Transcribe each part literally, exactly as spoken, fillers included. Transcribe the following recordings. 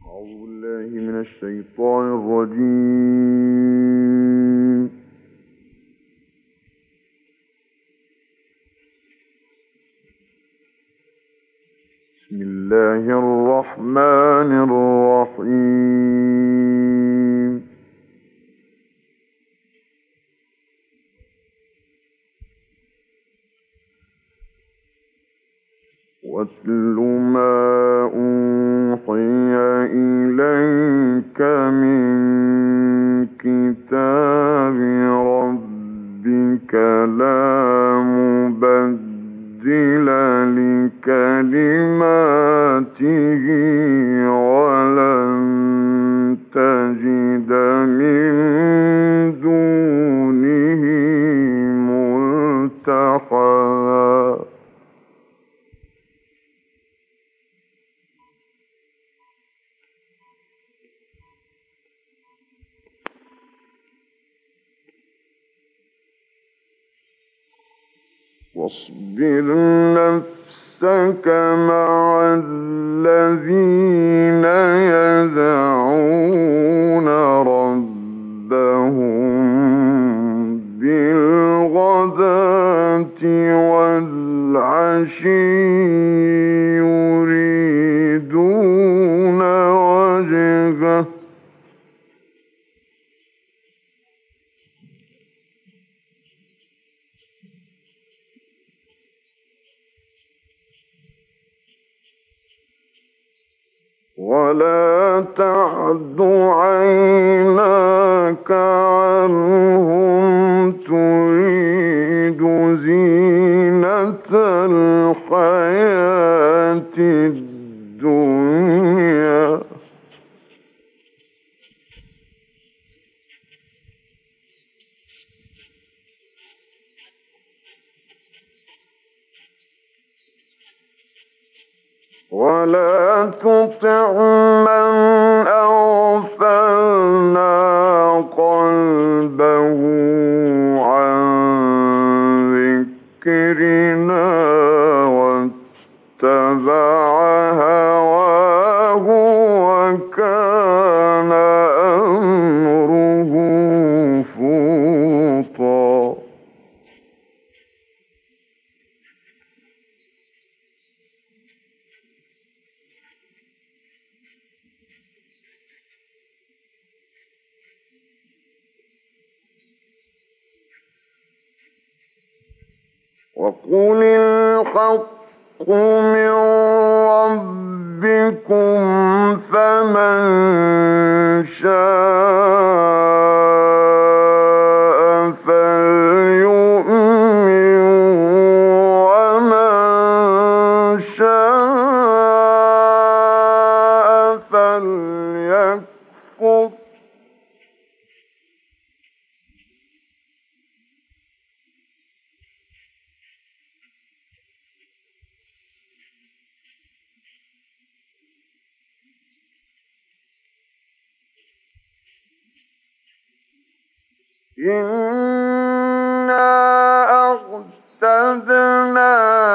أعوذ بالله من الشيطان الرجيم. بسم الله الرحمن الرحيم. واتل ما أوحي إليك من كتاب ربك لا مبدل لكلماته ولن تجد من دونه ملتحدا. واصبر نفسك مع الذين يدعون ربهم بالغداة والعشي يريدون وجهه ولا تعد عيناك عنهم تريد زينة الحياة الدنيا ولا تطع من أغفلنا قلبه عن ذكرنا واتبع هواه وكان أمره فرطا. وقل الحق من ربكم فمن شاء فليؤمن ومن شاء فليكفر. إنا أعتدنا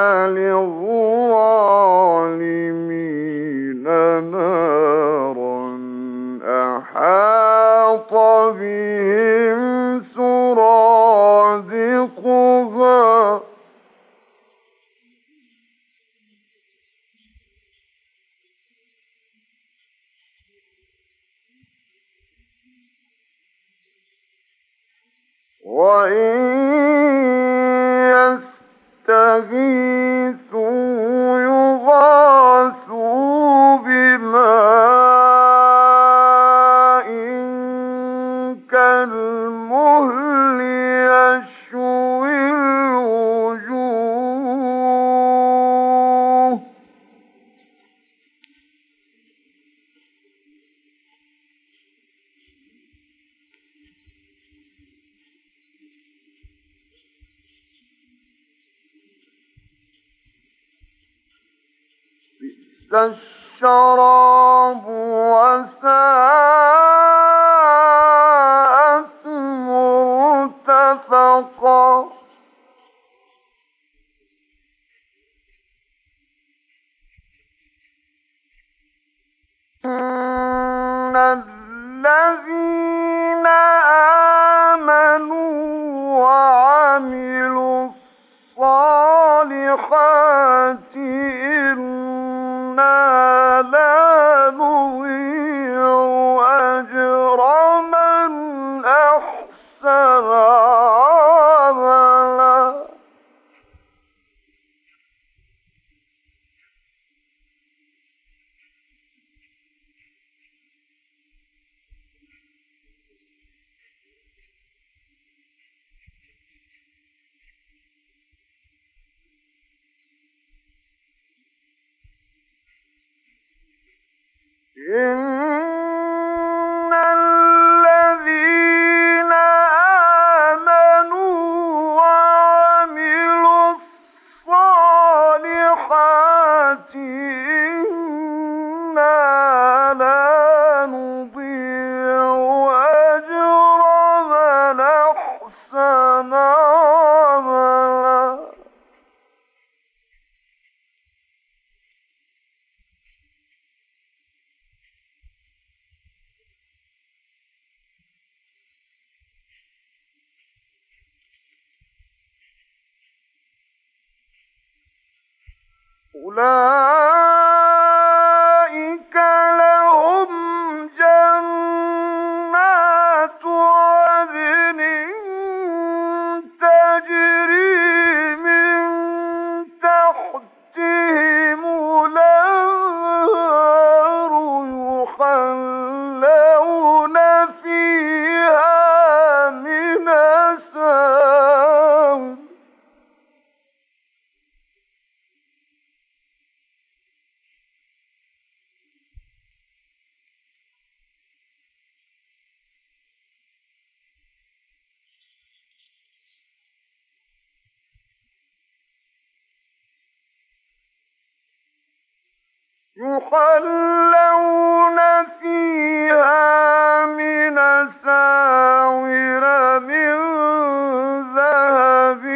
للظالمين نارا أحاط بهم سرادقها وإن يستغيثوا يغاثوا بماء كالمهل يشوي الوجوه الشراب وساءت مرتفقا. الذين آمنوا وعملوا الصالحات إنا لا نضيع أجر من أحسن عملا. إن الذين آمنوا وعملوا الصالحات إنا لا نضيع أجر من أحسن عملا. أولئك لهم جنات عدن تجري من تحتهم الأنهار يحلون فيها من أساور يحلون فيها من أساور من ذهب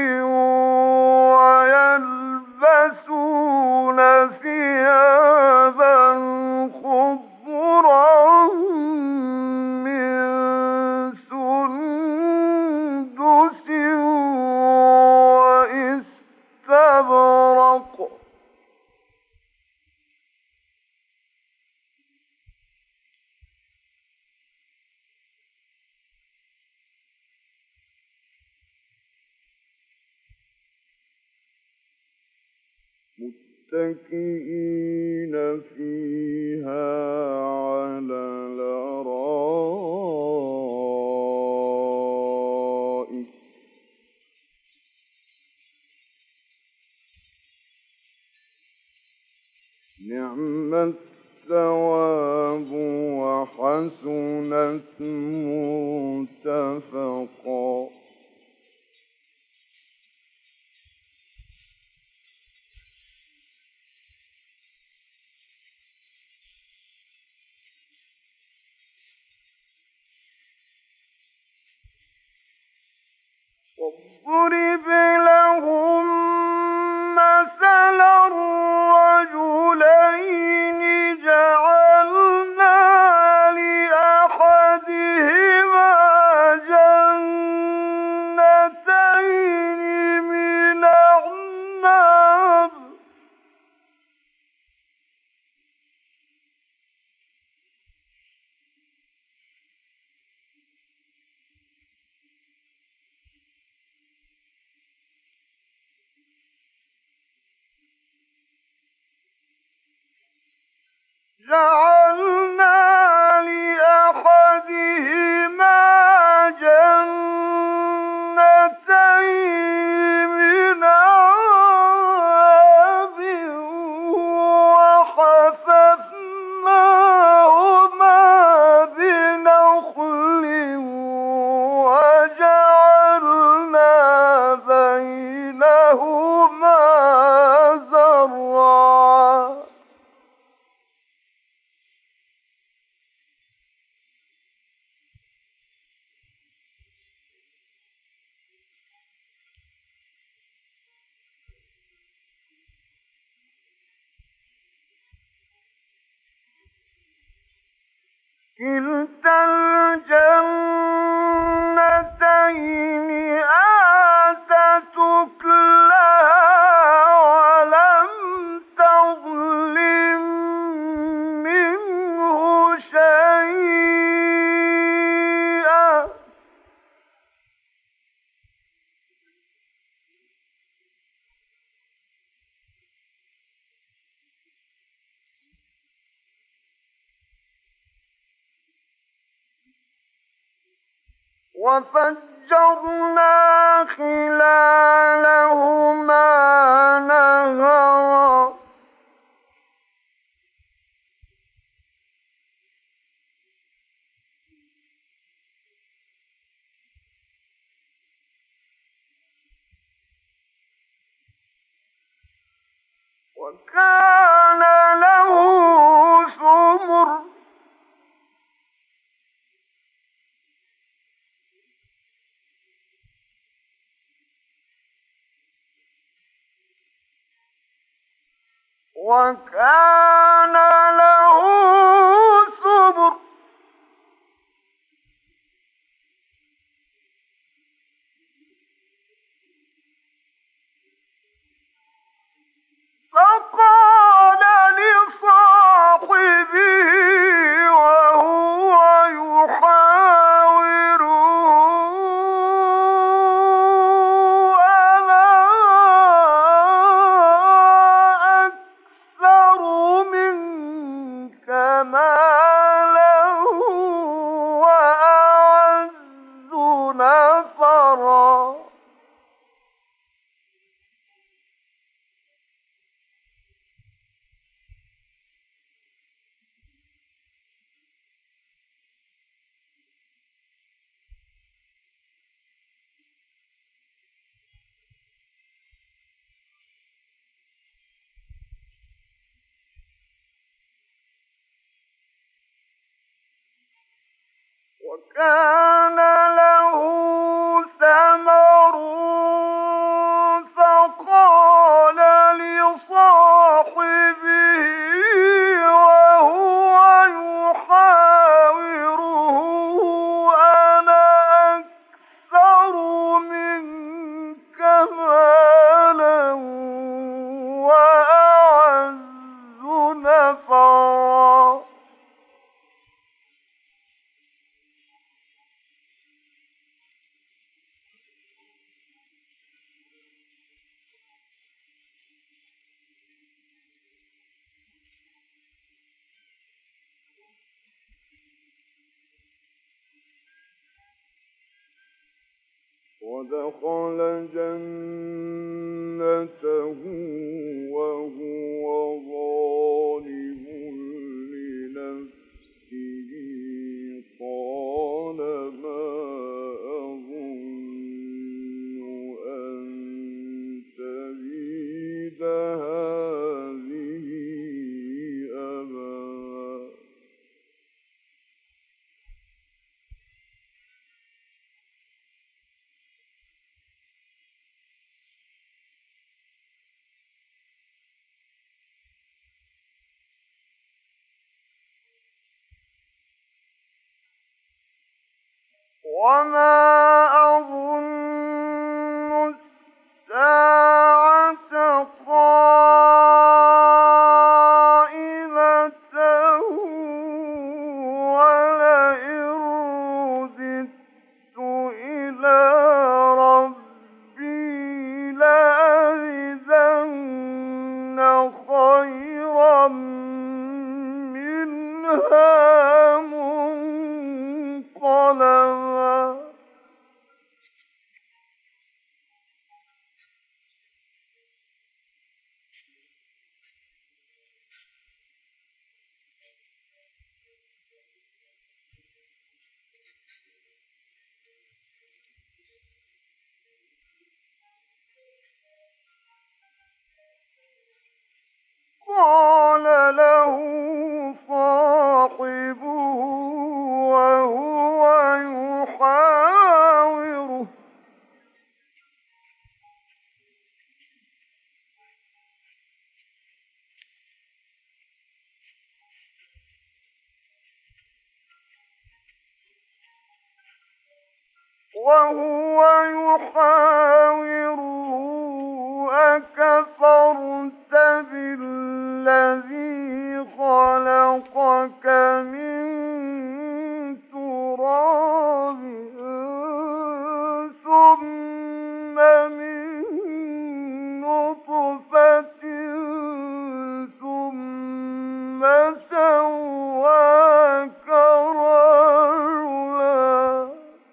ويلبسون ثيابا خضرا من سندس وإستبرق متكئين فيها على الأرائك نعم الثواب وحسنت مرتفقا. واضرب لهم مثلا رجلين جعلنا لأحدهما جنتين من أعناب جعلنا لأحدهما جنتين من أعناب وحففناهما بنخل وجعلنا بينهما زرعا كلتا الجنتين آتت أكلها ولم تظلم منه شيئا. وفجرنا خلالهما نهرا وكان له ثمر وكان له ثمر فقال لصاحبه وهو يحاوره أنا أكثر منك مالا وأعز نفرا. وكان له ثمر فقال لصاحبه وهو يحاوره أنا أكثر منك مالا وأعز نفرا. ودخل جنته وهو ظالم لنفسه قال ما أظن أن تبيد هذه أبدا. وما أظن الساعة قائمة ولئن رددت إلى ربي لأجدن خيرا منها منقلبا. قال له صاحبه وهو يحاوره أكفرت بالذي خلقك من تراب ثم من نطفة ثم سواك رجلا.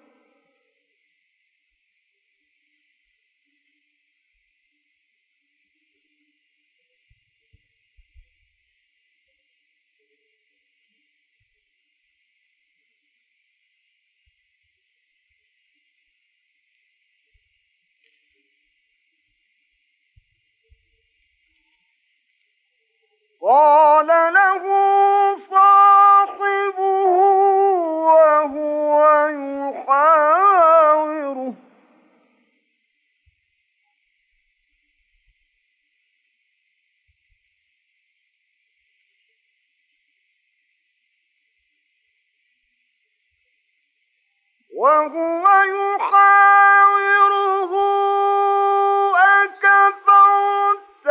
قال له صاحبه وهو يحاوره وهو يحاوره أكفرت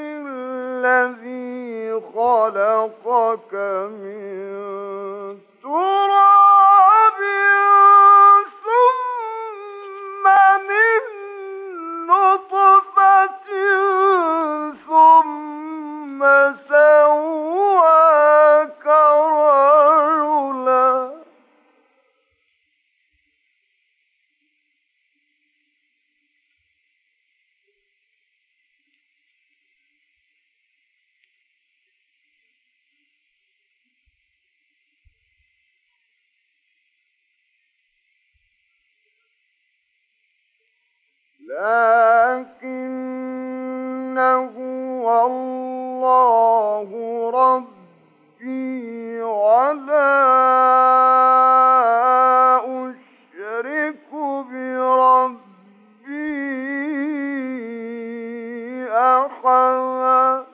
بالذي خلقك من تراب ثم من نطفة ثم سواك رجلا. لكنه الله ربي ولا أشرك بربي أحدا.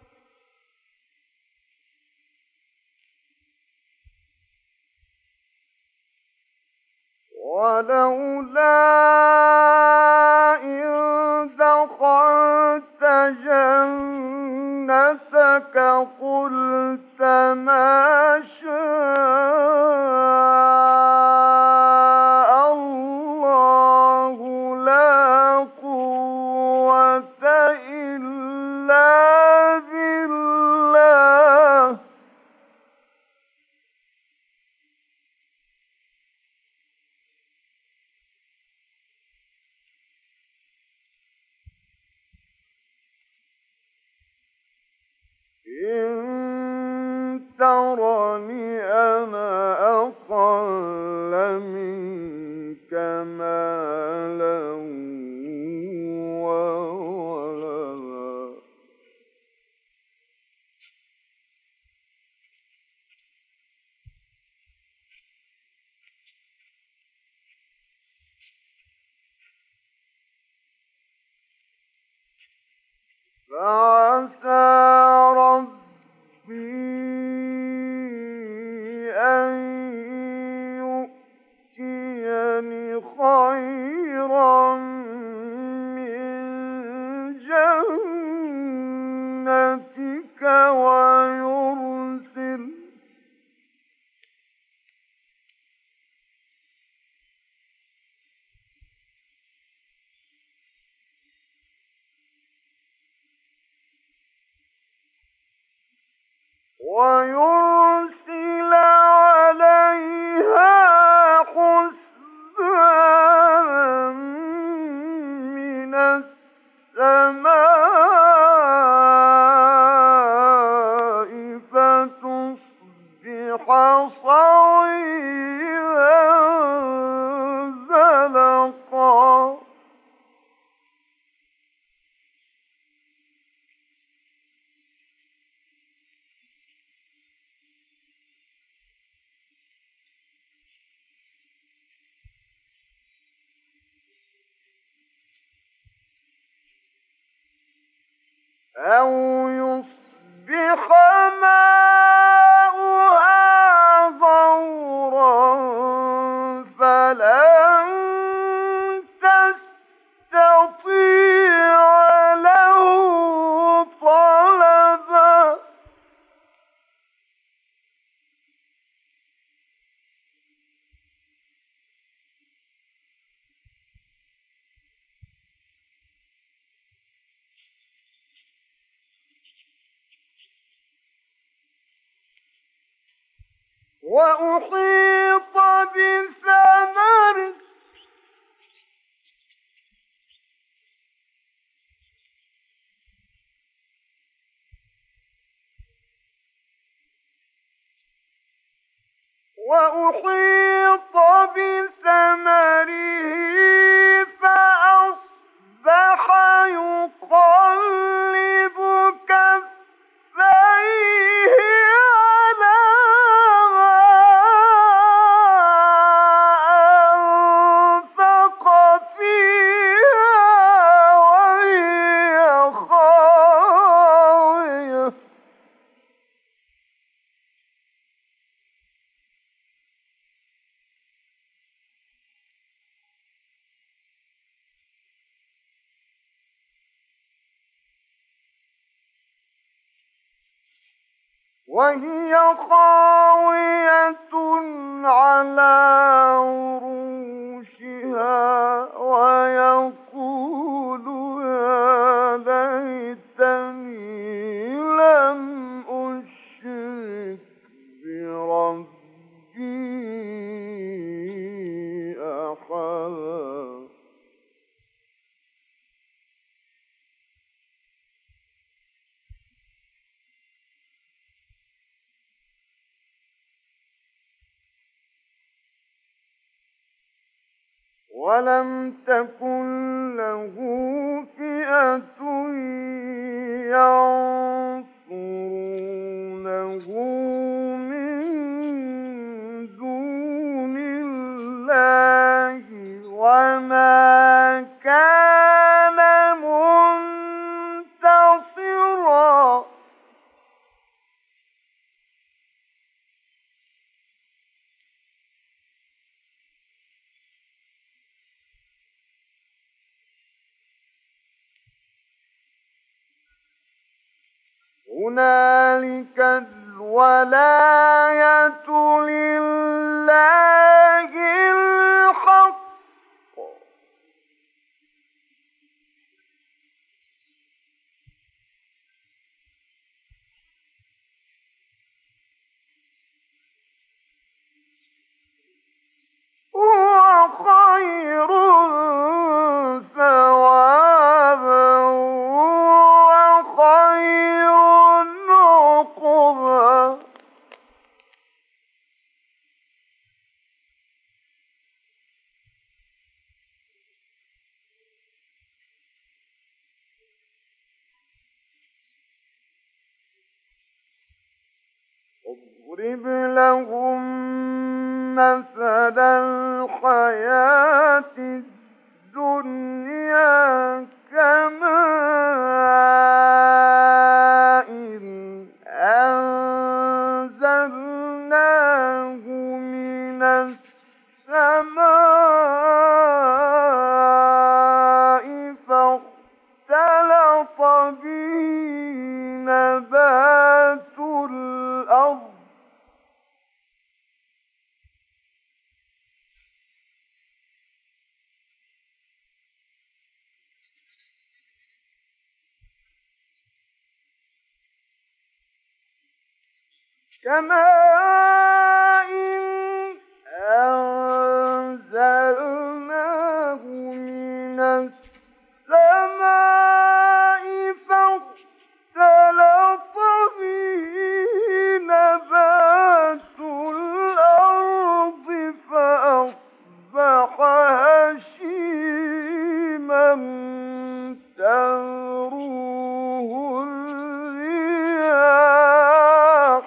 ولولا إذ دخلت جنتك قلت ما شاء الله لا قوة إلا بالله. إن ترني أنا أقل منك مالا وولدا فعسى ربي أن يؤتيني خيرا من جنتك ويرسل ويرسل عليها حسبانا من السماء فتصبح صعيدا زلقا. أو يصبح ماؤها غورا فلن وأحيط بثمره وأحيط بثمره فأصبح يقلب كفيه على ما أنفق فيها وهي خاوية وهي خاوية على عروشها ويقول يا ليتني لم أشرك بربي أحدا ولم تكن له فئة ينصرونه من دون الله وما كان منتصرا هنالك الولاية لله الحق هو خير ثوابا وخير عقبا واضرب لهم مثل الحياة الدنيا كماء أنزلناه من السماء فاختلط به نبات الأرض كماء أنزلناه من السماء فاختلط به نبات الأرض فأصبح هشيما تذروه الرياح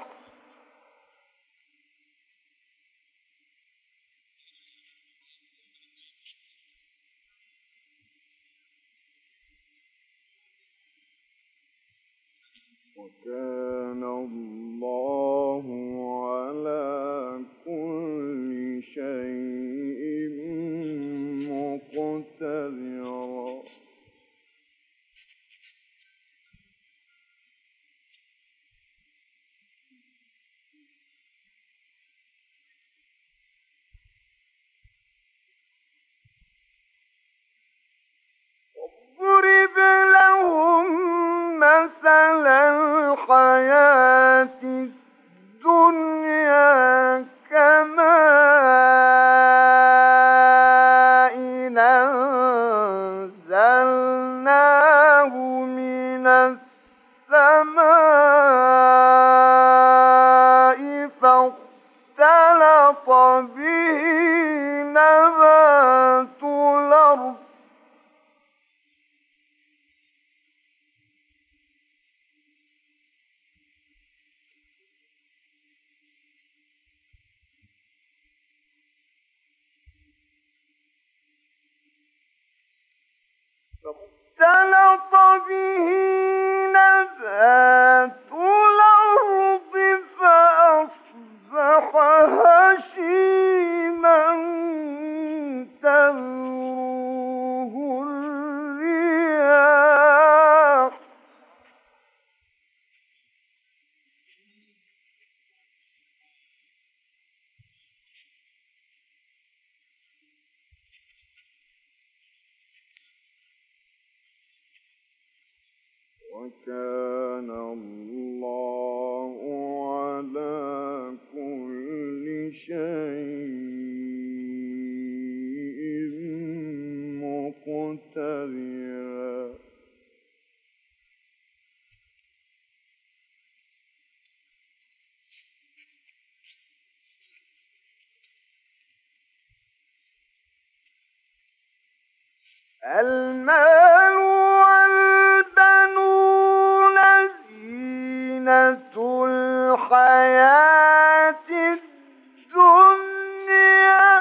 وكان الله على كل شيء مقتدرا واضرب لهم مثل الحياة فاختلط به نبات الأرض فاختلط به نبات الأرض فأصبح هشيما تذروه الرياح وكان الله على كل شيء مقتدرا المال والبنون زينة الحياة الدنيا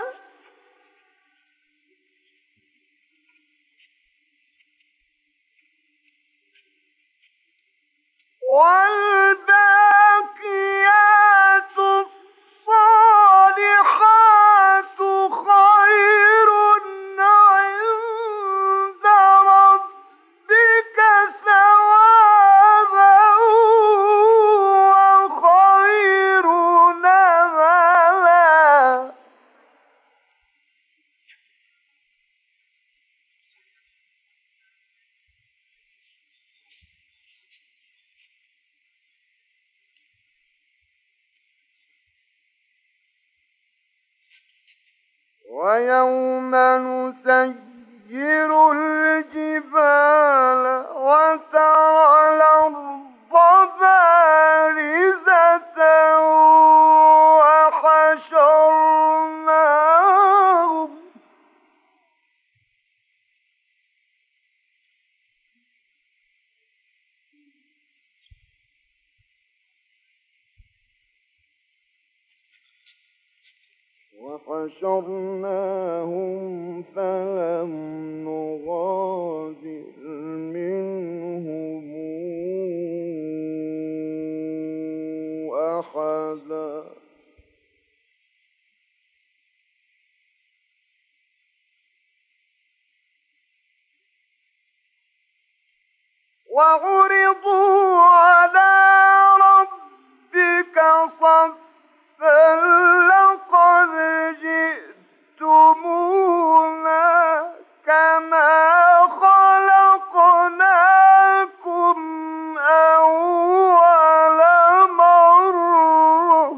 والباقيات الصالحات خير عند ربك ثوابا وخير نملا ويوم نسير الجبال وترى الأرض بارزة وحشرناهم وحشرناهم فلم نغادر منهم أحدا وعرضوا على ربك صفا لقد جئتمونا كما خلقناكم أول مرة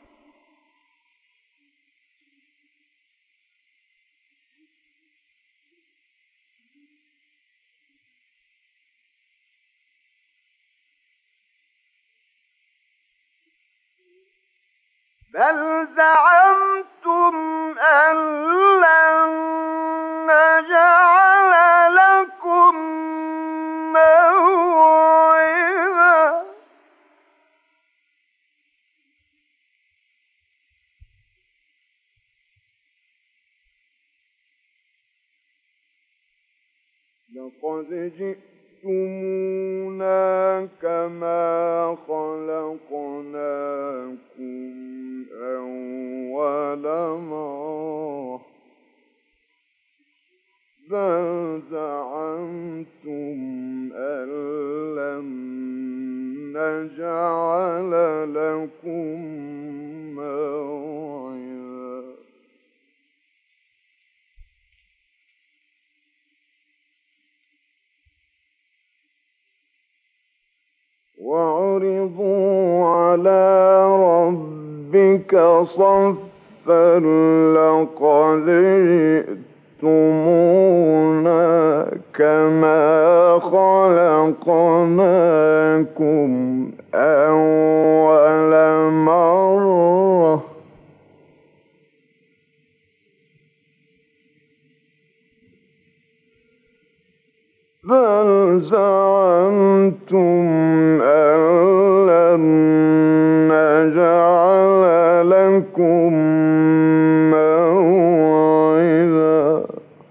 بل زعمتم أن لن نجعل لكم موعدا لقد جئتمونا كما خلقناكم أول مرة بل زعمتم أن لن نجعل لكم موعدا وعرضوا على ربك صفا لقد جئتمونا كما خلقناكم أول مرة بل زعمتم أن لن نجعل لكم موعدا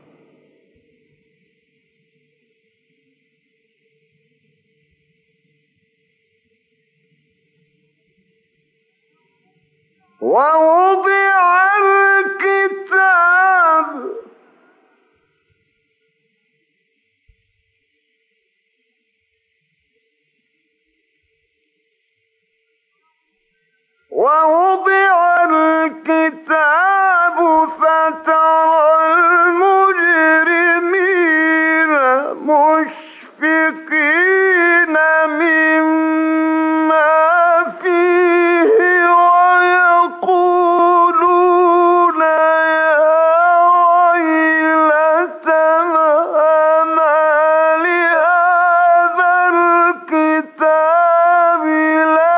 ووضع الكتاب ووضع الكتاب فترى المجرمين مشفقين مما فيه ويقولون يا ويلتنا ما لهذا الكتاب لا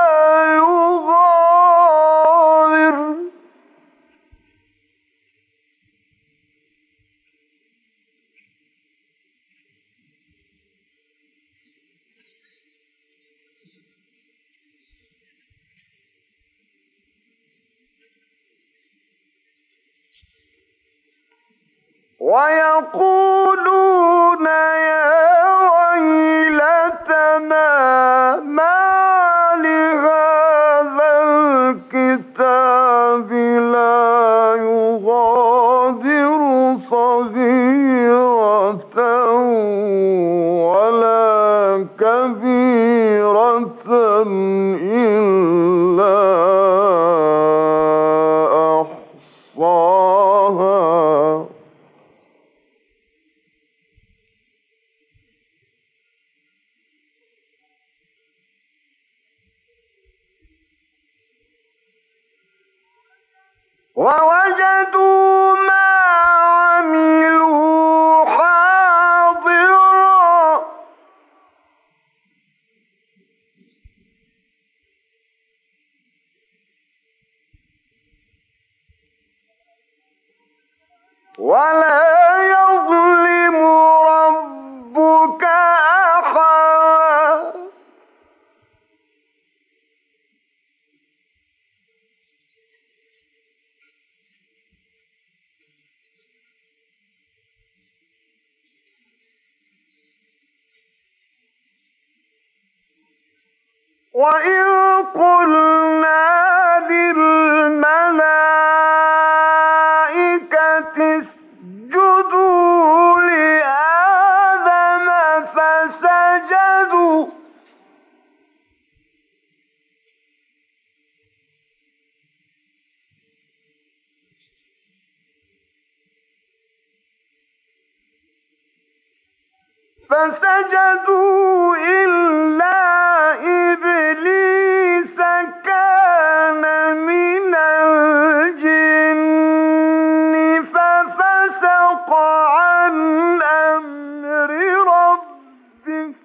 يغادر ويقولون يا ويلتنا ما لهذا الكتاب لا يغادر صغيرة ولا كبيرة إلا أحصاها ووجدوا ما عملوا حاضرا ولا يظلم ربك أحدا وإذ قلنا للملائكة اسجدوا لآدم فسجدوا فسجدوا إلا إبليس كان من الجن ففسق عن أمر ربه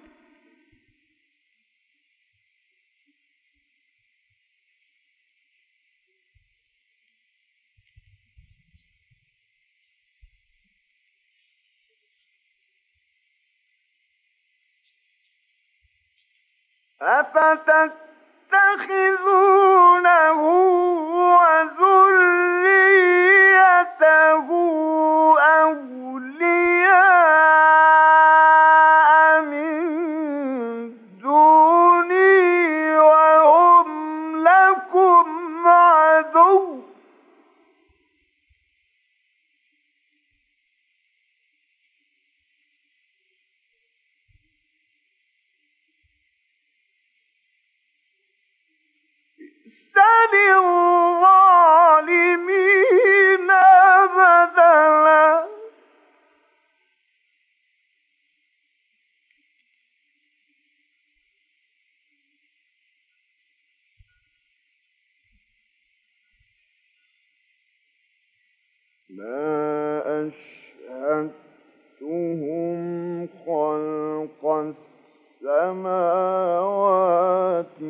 أفتتخذونه وذريته أولياء من دوني وهم لكم عدو للظالمين بدلا ما أشهدتهم خلق السماوات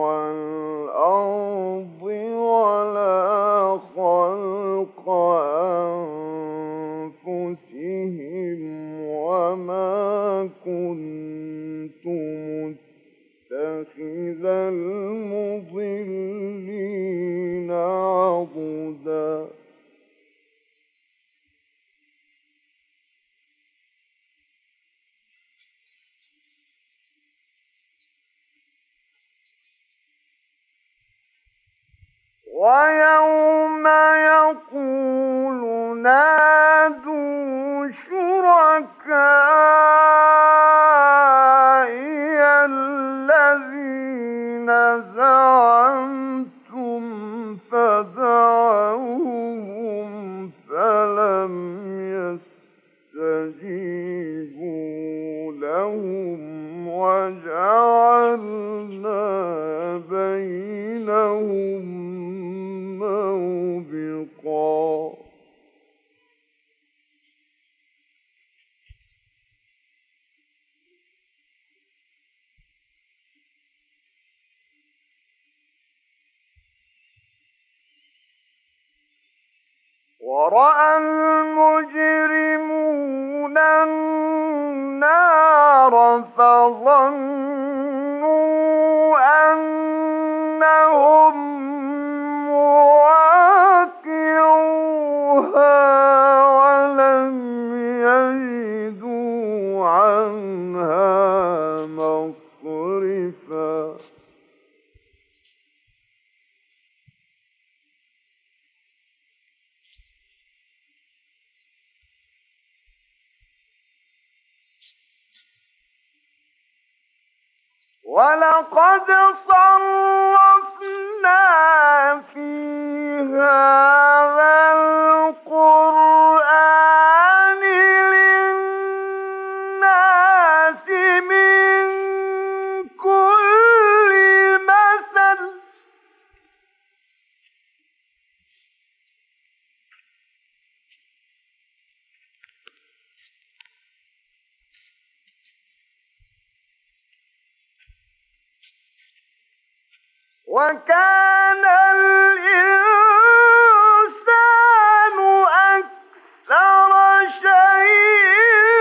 والأرض ولا خلق أنفسهم وما ويوم يقول نادوا شركائي الذين زعمتم فدعوهم فلم يستجيبوا لهم وجعلنا بينهم موبقا. ورأى المجرمون النار فظنوا أنهم مواقعوها ولم يجدوا عنها مصرفا. ولقد صرفنا في هذا القرآن للناس من كل مثل وكان الإنسان أكثر شيء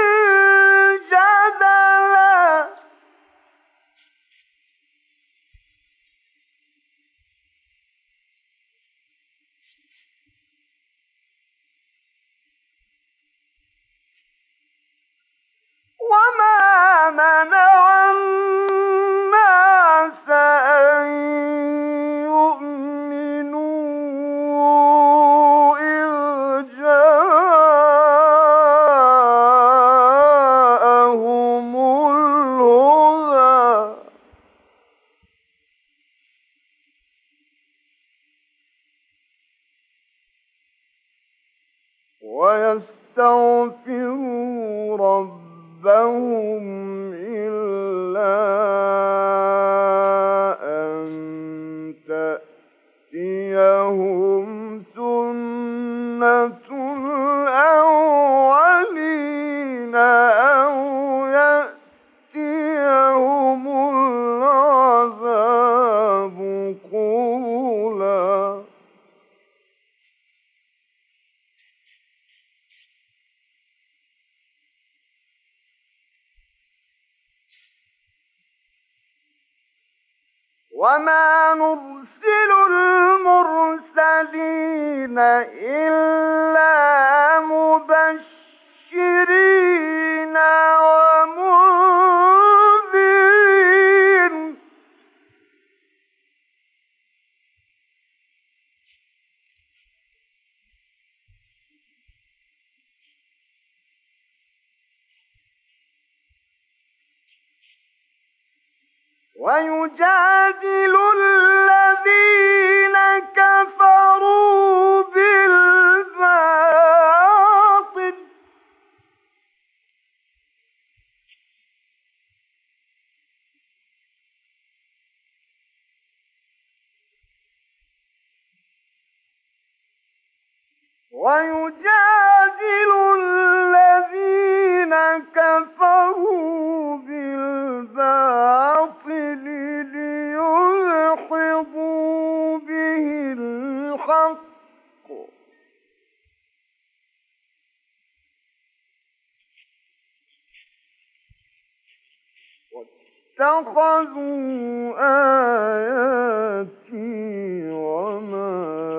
جدلا. وما منع الناس أن يؤمنوا إذ جاءهم الهدى ويستغفروا ربهم إلا أن تأتيهم سنة الأولين أو يأتيهم العذاب قبلا. وما نرسل المرسلين إلا مبشرين ومنذرين ويجادل الذين كفروا بالباطل ويجادل الذين كفروا بالباطل ليدحضوا به الحق واتخذوا آياتي وما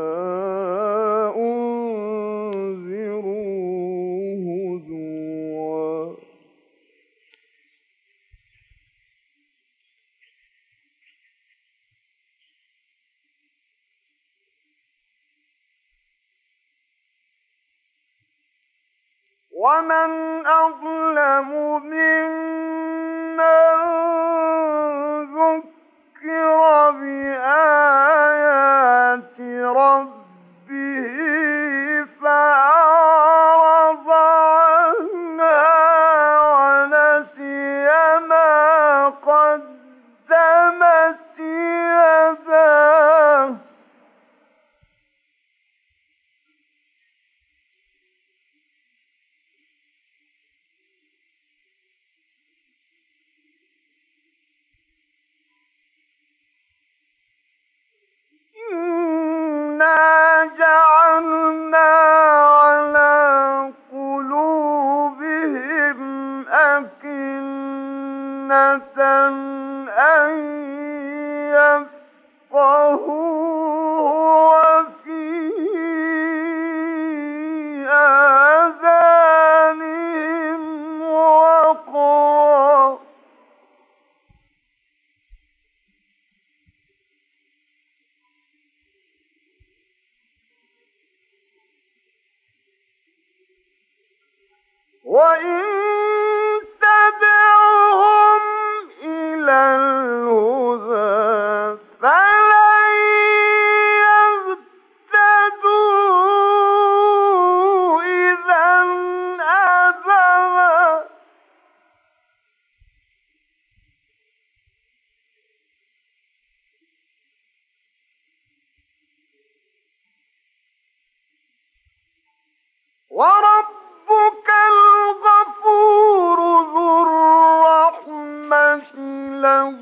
أنذروا هزوا. ومن أظلم ممن ذكر بآيات ربه فأعرض عنها ونسي ما قدمت يداه إِنَّا جَعَلْنَا عَلَىٰ قُلُوبِهِمْ أَكِنَّةً أَن يَفْقَهُوهُ وَفِي آذَانِهِمْ وَقْرًا ۚ وَإِن تَدْعُهُمْ إِلَى الْهُدَىٰ فَلَن يَهْتَدُوا إِذًا أَبَدًا ۚ وَرَبُّكَ الْغَفُورُ ذُو الرَّحْمَةِ لَوْ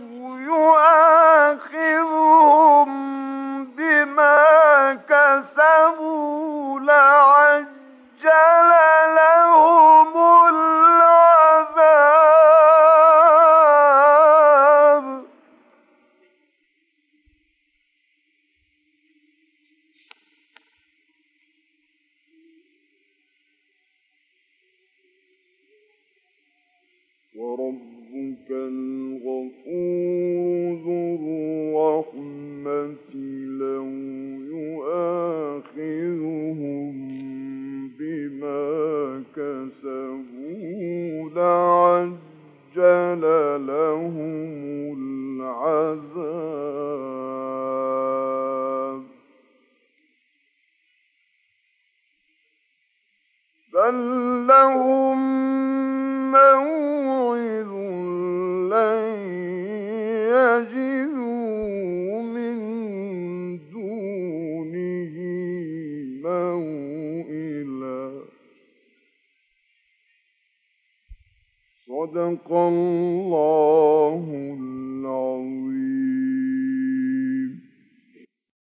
يُؤَاخِذُهُم بِمَا كَسَبُوا لَعَجَّلَ لَهُمُ الْعَذَابَ ۚ وَرَبُّكَ الْغَفُورُ ذُو الرَّحْمَةِ لَوْ يُؤَاخِذُهُم بِمَا كَسَبُوا لَعَجَّلَ لَهُمُ الْعَذَابَ ۚ بَل لَّهُم مَّوْعِدٌ لَّن يَجِدُوا مِن دُونِهِ مَوْئِلًا. صدق الله